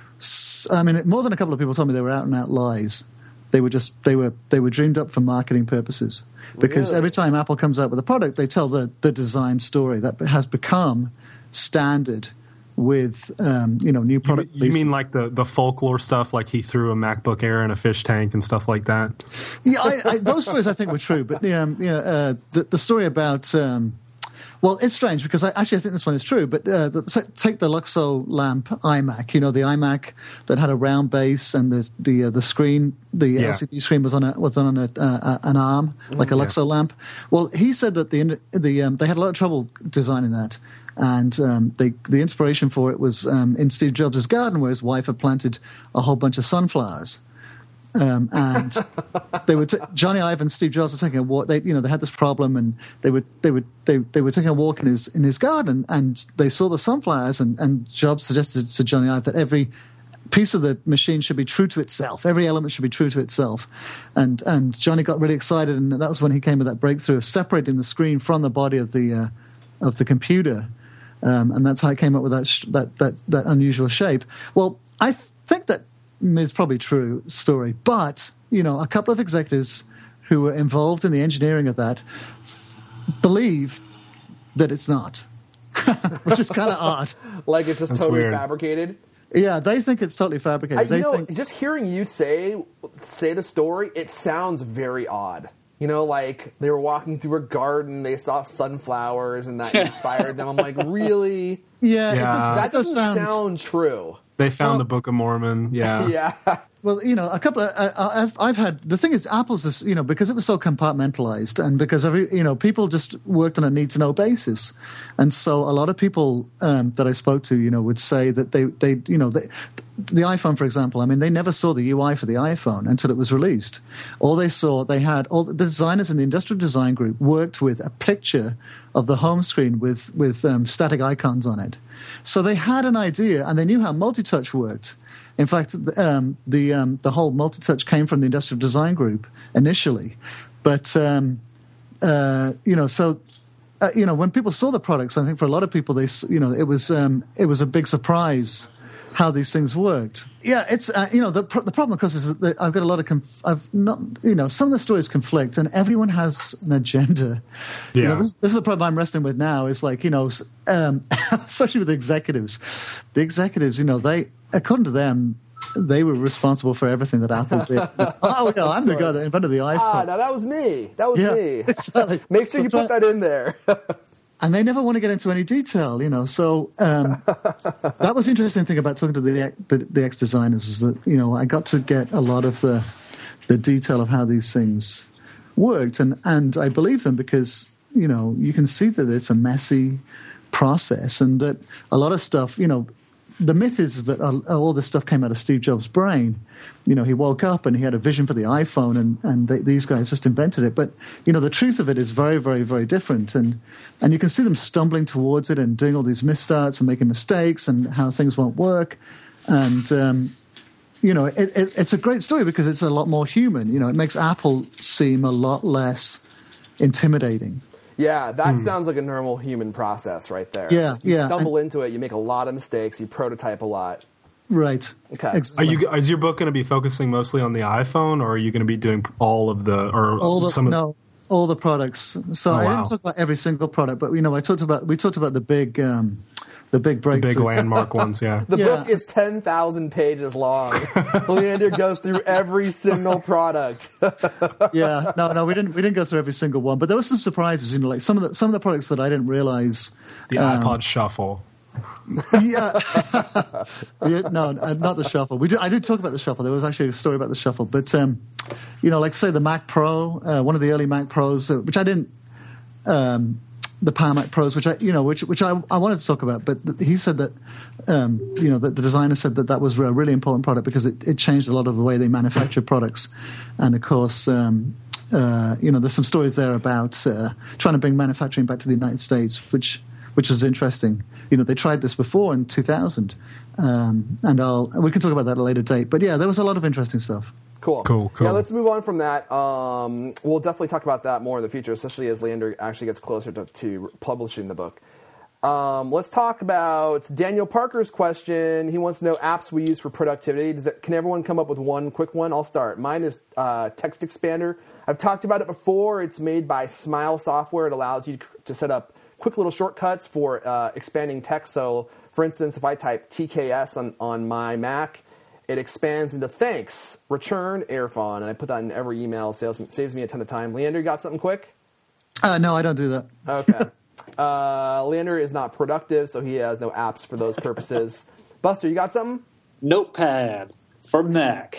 I mean, more than a couple of people told me they were out and out lies. They were just they were they were dreamed up for marketing purposes. Because Really? every time Apple comes out with a product, they tell the, the design story that has become standard with um, you know new product. You, you mean like the, the folklore stuff, like he threw a MacBook Air in a fish tank and stuff like that? Yeah, I, I, those stories I think were true, but um, yeah, uh, the, the story about um, well, it's strange because I actually I think this one is true. But uh, the, take the Luxo lamp iMac. You know, the iMac that had a round base and the the uh, the screen, the Yeah. L C D screen was on a was on a, uh, an arm like a Luxo lamp. Well, he said that the the um, they had a lot of trouble designing that. And um, they, the inspiration for it was um, in Steve Jobs' garden, where his wife had planted a whole bunch of sunflowers. Um, and they were t- Johnny Ive and Steve Jobs were taking a walk. They, you know, they had this problem, and they were they were they, they were taking a walk in his in his garden, and they saw the sunflowers. And, and Jobs suggested to Johnny Ive that every piece of the machine should be true to itself. Every element should be true to itself. And and Johnny got really excited, and that was when he came with that breakthrough of separating the screen from the body of the uh, of the computer. Um, and that's how I came up with that, sh- that that that unusual shape. Well, I th- think that is probably true story, but you know, a couple of executives who were involved in the engineering of that f- believe that it's not, which is kind of odd. Like it's just That's totally weird. fabricated. Yeah, they think it's totally fabricated. I, they you know, think just hearing you say say the story, it sounds very odd. You know, like they were walking through a garden, they saw sunflowers, and that inspired them. I'm like, really? yeah, Yeah. It does, That it does doesn't sound. sound true. They found Well- the Book of Mormon. Yeah. Yeah. Well, you know, a couple of uh, I've I've had the thing is Apple's is, you know, because it was so compartmentalized and because every you know people just worked on a need to know basis, and so a lot of people um, that I spoke to, you know, would say that they they you know they, the iPhone, for example. I mean, they never saw the U I for the iPhone until it was released. All they saw, they had all the designers in the industrial design group worked with a picture of the home screen with with um, static icons on it, so they had an idea and they knew how multi-touch worked. In fact, um, the um, the whole multi-touch came from the industrial design group initially, but um, uh, you know, so uh, you know, when people saw the products, I think for a lot of people, they s- you know, it was um, it was a big surprise how these things worked. Yeah, it's uh, you know the pr- the problem, of course, is that I've got a lot of conf- I've not you know some of the stories conflict, and everyone has an agenda. You know, Yeah. this, this is the problem I'm wrestling with now. Is like you know, s- um, especially with the executives, the executives, you know, they. According to them, they were responsible for everything that Apple did. Oh, yeah, I'm the guy that invented the iPhone. Ah, now that was me. That was Yeah, me. exactly. Make sure So you try- put that in there. And they never want to get into any detail, you know. So um, that was the interesting thing about talking to the, the, the ex-designers is that, you know, I got to get a lot of the the detail of how these things worked. And, and I believe them because, you know, you can see that it's a messy process and that a lot of stuff, you know, the myth is that all, all this stuff came out of Steve Jobs' brain. You know, he woke up and he had a vision for the iPhone, and and they, these guys just invented it. But you know, the truth of it is very, very, very different. And and you can see them stumbling towards it and doing all these misstarts and making mistakes and how things won't work. And um, you know, it, it, it's a great story because it's a lot more human. You know, it makes Apple seem a lot less intimidating. Yeah, that mm. sounds like a normal human process right there. Yeah, you yeah. stumble and, into it, you make a lot of mistakes, you prototype a lot. Right. Okay. Exactly. Are you? Is your book going to be focusing mostly on the iPhone, or are you going to be doing all of the or all the, some of no, all the products? So oh, I wow. didn't talk about every single product, but you know, I talked about we talked about the big. Um, The big breakthroughs. The big landmark ones, yeah. The yeah. book is ten thousand pages long. Leander goes through every single product. yeah, no, no, we didn't. We didn't go through every single one, but there were some surprises. You know, like some of the some of the products that I didn't realize. The um, iPod Shuffle. Yeah, yeah no, not the Shuffle. We did. I did talk about the Shuffle. There was actually a story about the Shuffle, but um, you know, like say the Mac Pro, uh, one of the early Mac Pros, uh, which I didn't. Um, the Power Mac Pros, which I, you know, which which I, I wanted to talk about, but th- he said that, um, you know, that the designer said that that was a really important product because it, it changed a lot of the way they manufacture products, and of course, um, uh, you know, there's some stories there about uh, trying to bring manufacturing back to the United States, which which was interesting. You know, they tried this before in two thousand, um, and I'll we can talk about that at a later date. But yeah, there was a lot of interesting stuff. Cool. Cool, cool. Yeah, let's move on from that. Um, we'll definitely talk about that more in the future, especially as Leander actually gets closer to, to publishing the book. Um, let's talk about Daniel Parker's question. He wants to know apps we use for productivity. Does it, can everyone come up with one quick one? I'll start. Mine is uh, Text Expander. I've talked about it before. It's made by Smile Software. It allows you to set up quick little shortcuts for uh, expanding text. So, for instance, if I type T K S on, on my Mac, it expands into thanks, return, Airfon, and I put that in every email. Saves, saves me a ton of time. Leander, you got something quick? Uh, no, I don't do that. Okay. uh, Leander is not productive, so he has no apps for those purposes. Buster, you got something? Notepad for Mac.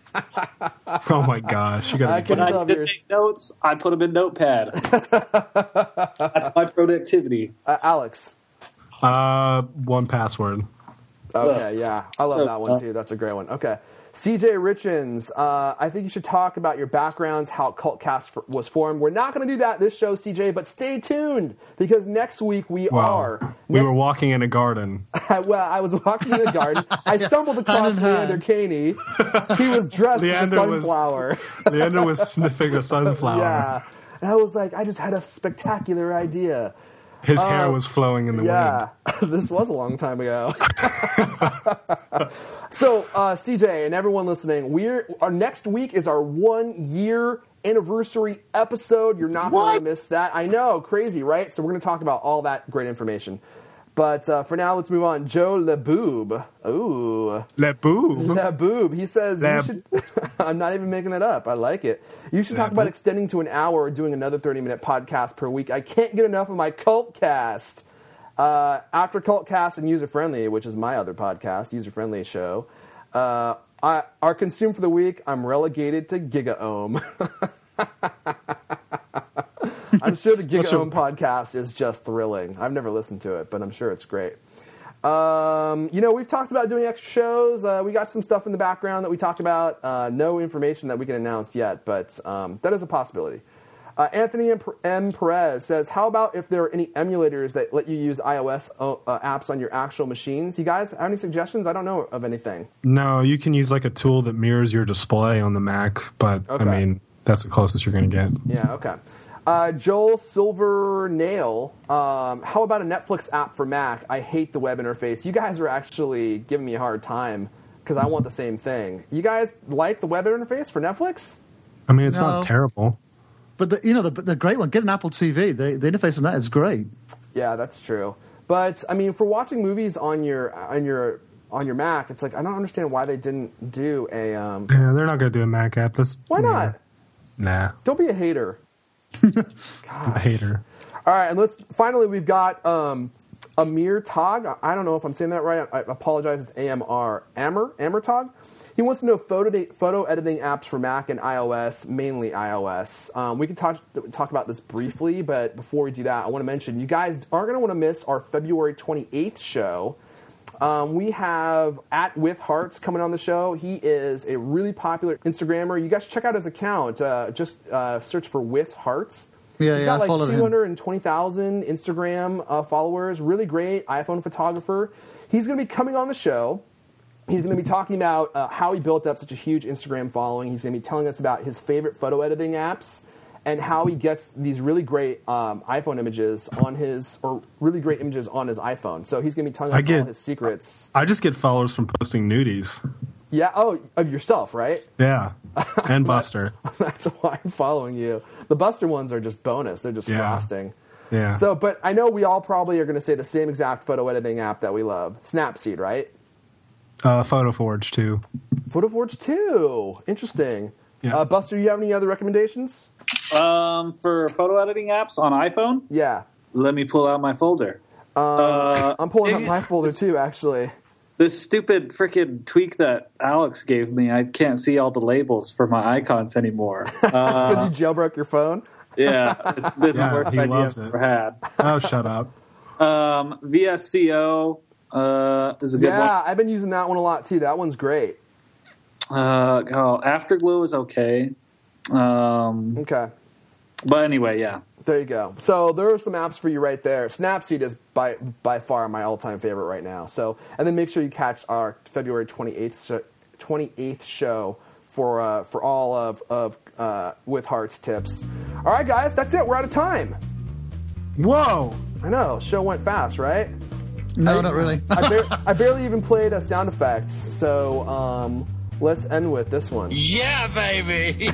Oh my gosh, you got When I did take notes, I put them in Notepad. That's my productivity. Uh, Alex? Uh, one password. Okay, yeah. I love So, that one, too. That's a great one. Okay. C J Richens, uh, I think you should talk about your backgrounds, how Cultcast for, was formed. We're not going to do that this show, C J, but stay tuned, because next week we wow. are. Next, we were walking in a garden. well, I was walking in a garden. I stumbled across Leander Caney. He was dressed as a sunflower. Was, Leander was sniffing a sunflower. Yeah. And I was like, I just had a spectacular idea. His hair uh, was flowing in the yeah. wind. Yeah, this was a long time ago. So, uh, C J and everyone listening, we're our next week is our one year anniversary episode. You're not going to miss that. I know, crazy, right? So we're going to talk about all that great information. But uh, for now, let's move on. Joe LeBoob. Ooh. LeBoob? LeBoob. He says, Le- you should... I'm not even making that up. I like it. You should talk Le- about extending to an hour or doing another thirty-minute podcast per week. I can't get enough of my Cultcast. Uh, after Cultcast and User Friendly, which is my other podcast, User Friendly show, uh, I, our consume for the week, I'm relegated to GigaOM. I'm sure the GigaOM a- podcast is just thrilling. I've never listened to it, but I'm sure it's great. Um, you know, we've talked about doing extra shows. Uh, we got some stuff in the background that we talked about. Uh, no information that we can announce yet, but um, that is a possibility. Uh, Anthony M. Perez says, how about if there are any emulators that let you use iOS uh, apps on your actual machines? You guys have any suggestions? I don't know of anything. No, you can use like a tool that mirrors your display on the Mac, but okay. I mean, that's the closest you're going to get. Yeah, okay. Uh, Joel Silver Nail, um, how about a Netflix app for Mac? I hate the web interface. You guys are actually giving me a hard time because I want the same thing. You guys like the web interface for Netflix? I mean, it's no. not terrible. But the, you know, the, the great one, get an Apple T V. The, the interface on that is great. Yeah, that's true. But I mean, for watching movies on your on your on your Mac, it's like I don't understand why they didn't do a. Um, yeah, they're not going to do a Mac app. That's why yeah. not? Nah. Don't be a hater. A hater. All right, and let's finally we've got um, Amir Tog. I don't know if I'm saying that right. I apologize. It's A M R Amr Amr Tog. He wants to know photo photo editing apps for Mac and iOS, mainly iOS. Um, we can talk talk about this briefly, but before we do that, I want to mention you guys aren't going to want to miss our February twenty-eighth show. Um, we have at With Hearts coming on the show. He is a really popular Instagrammer. You guys should check out his account. Uh, just uh, search for With Hearts. Yeah, He's yeah, got I like followed him. two hundred twenty thousand Instagram uh, followers. Really great iPhone photographer. He's going to be coming on the show. He's going to be talking about uh, how he built up such a huge Instagram following. He's going to be telling us about his favorite photo editing apps and how he gets these really great um, iPhone images on his, or really great images on his iPhone. So he's going to be telling us I get- all his secrets. I just get followers from posting nudies. Yeah. Oh, of yourself, right? Yeah, and Buster. That's why I'm following you. The Buster ones are just bonus. They're just Yeah. frosting. Yeah. So, but I know we all probably are going to say the same exact photo editing app that we love. Snapseed, right? Uh, PhotoForge too. PhotoForge two. Interesting. Yeah. Uh, Buster, you have any other recommendations? Um, for photo editing apps on iPhone, Yeah. let me pull out my folder. Uh, I'm pulling up it- my folder too, actually. This stupid freaking tweak that Alex gave me, I can't see all the labels for my icons anymore. Because Uh, you jailbroke your phone? yeah, it's been Yeah, the worst he idea loves I've it. ever had. Oh, shut up. Um, V S C O uh, is a good Yeah, I've been using that one a lot too. That one's great. one. Uh, oh, Afterglow is okay. Um, Okay. but anyway, yeah. There you go. So there are some apps for you right there. Snapseed is by by far my all-time favorite right now. So, and then make sure you catch our February twenty-eighth sh- twenty-eighth show for uh, for all of of uh, With Hearts tips. All right, guys, that's it. We're out of time. Whoa. I know, show went fast, right? No, I- not really. I, bar- I barely even played uh, sound effects. So um, let's end with this one. Yeah, baby.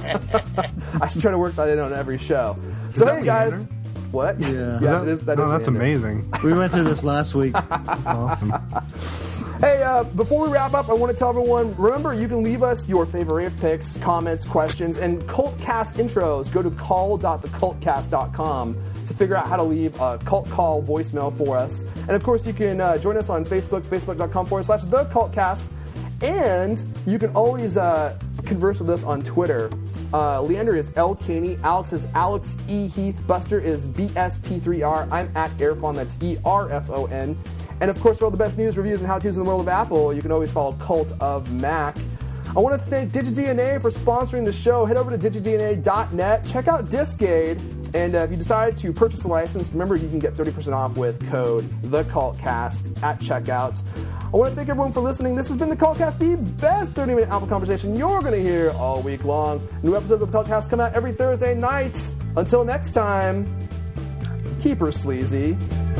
I should try to work that in on every show. So that hey guys, Leander? what? Yeah. yeah, That- it is. That no, is that's Leander. amazing. We went through this last week. That's awesome. Hey, uh, before we wrap up, I want to tell everyone, remember, you can leave us your favorite picks, comments, questions, and Cultcast intros. Go to call dot the cult cast dot com to figure out how to leave a cult call voicemail for us. And of course, you can uh, join us on Facebook, facebook.com forward slash the cultcast. And you can always uh, converse with us on Twitter. Uh, Leander is L. Caney. Alex is Alex E. Heath. Buster is B S T three R. I'm at Airfon. That's E R F O N. And of course, for all the best news, reviews, and how-tos in the world of Apple, you can always follow Cult of Mac. I want to thank DigiDNA for sponsoring the show. Head over to digi D N A dot net. Check out Discade. And uh, if you decide to purchase a license, remember you can get thirty percent off with code TheCultCast at checkout. I want to thank everyone for listening. This has been The Cultcast, the best thirty-minute Apple conversation you're going to hear all week long. New episodes of The Cultcast come out every Thursday night. Until next time, keep her sleazy.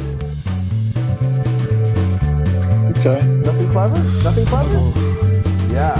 Okay. Nothing clever? Nothing clever? Yeah.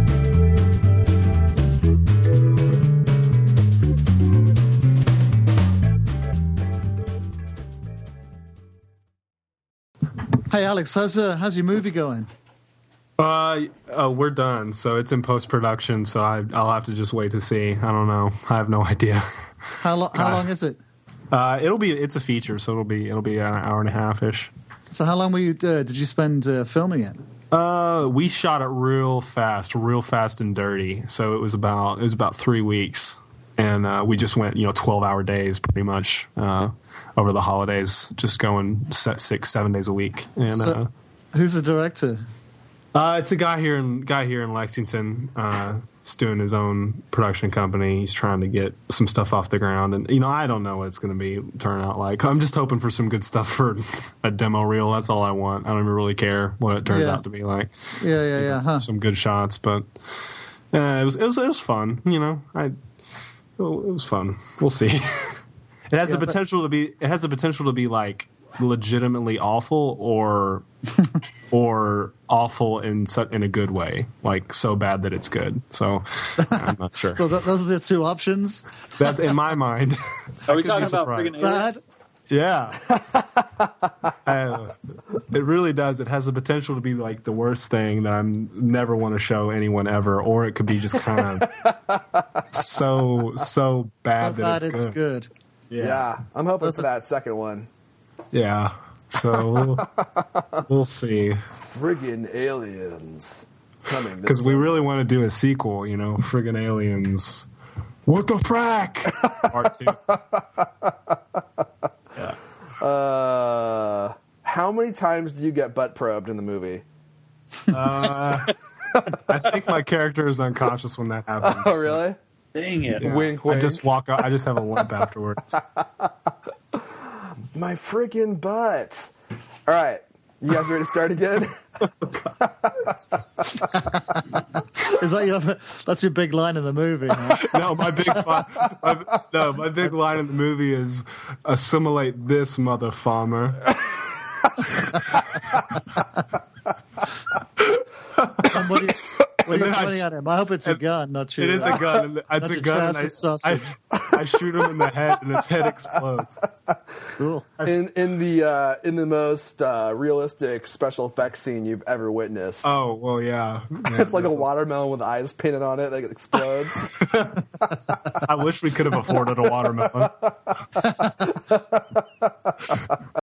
Hey, Alex, how's uh, how's your movie going? Uh, uh, we're done, so it's in post production. So I, I'll have to just wait to see. I don't know. I have no idea. How long? How long is it? Uh, it'll be. It's a feature, so it'll be. It'll be an hour and a half ish. So, how long were you? Uh, did you spend uh, filming it? Uh, we shot it real fast, real fast and dirty. So it was about. It was about three weeks, and uh, we just went, you know, twelve hour days, pretty much, uh, over the holidays, just going set six, seven days a week. And So, uh, who's the director? Uh, it's a guy here in guy here in Lexington. Uh, he's doing his own production company. He's trying to get some stuff off the ground, and you know, I don't know what it's going to be turn out like. I'm just hoping for some good stuff for a demo reel. That's all I want. I don't even really care what it turns Yeah. out to be like. Yeah, yeah, yeah. Huh. Some good shots, but uh, it was it was it was fun. You know, I it was fun. We'll see. It has Yeah, the but- potential to be. It has the potential to be like legitimately awful or or awful in su- in a good way, like so bad that it's good. So I'm not sure. So th- those are the two options. That's in my mind. Are we could talking be about surprised. friggin' aliens? Bad. Yeah. Uh, it really does. It has the potential to be like the worst thing that I never want to show anyone ever, or it could be just kind of so so bad So that bad it's, it's good. good. Yeah. I'm hoping Those for are- that second one. Yeah. So we'll, we'll see. Friggin' aliens coming. this Because we really want to do a sequel, you know, friggin' aliens. What the frack? Part two. Uh, how many times do you get butt probed in the movie? Uh, I think my character is unconscious when that happens. Oh, really? Dang it. Yeah. Wink, wink. I just walk out. I just have a limp afterwards. My freaking butt. All right. You guys ready to start again? Is that your? That's your big line in the movie. Huh? No, my big fi- my, no, my big line in the movie is assimilate this mother farmer. And what are you, what are you then I pointing sh- at him? I hope it's a gun, not you. It is a gun. And it's Not a to gun, and trash I, the sausage. I, I shoot him in the head, and his head explodes. Cool. In in the uh, in the most uh, realistic special effects scene you've ever witnessed. Oh well, yeah. yeah It's like a watermelon with eyes painted on it that explodes. I wish we could have afforded a watermelon.